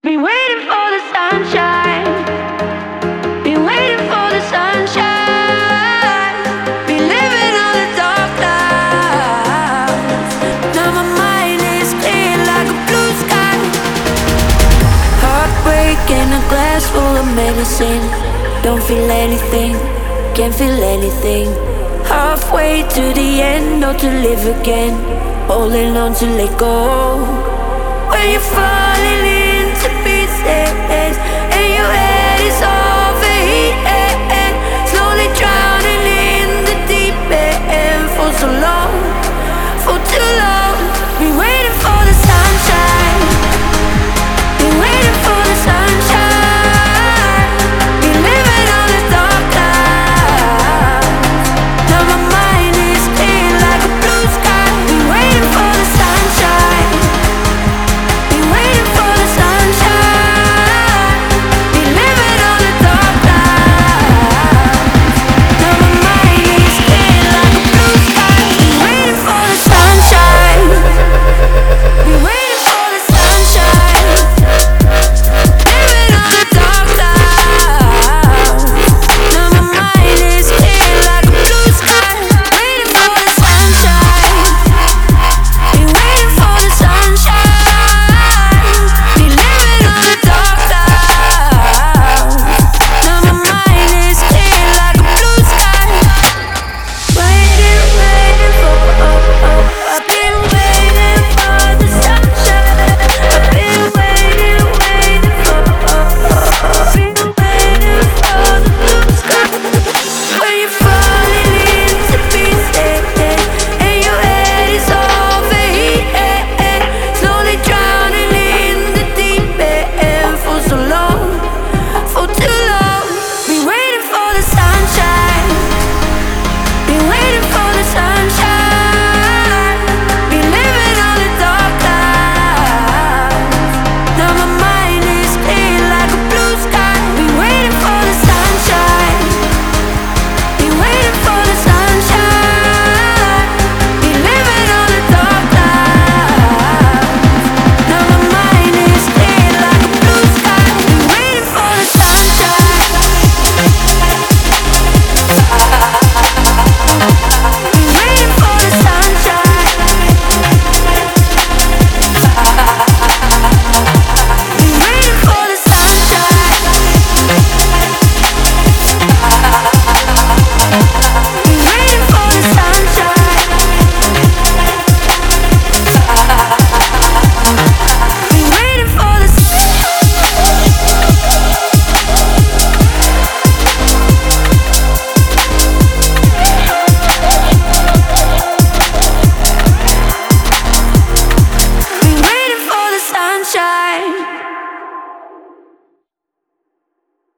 Been waiting for the sunshine. Been waiting for the sunshine. Been living on the dark clouds. Now my mind is clear like a blue sky. Heartbreak in a glass full of medicine. Don't feel anything, can't feel anything. Halfway to the end, or to live again. Holding on to let go. When you fall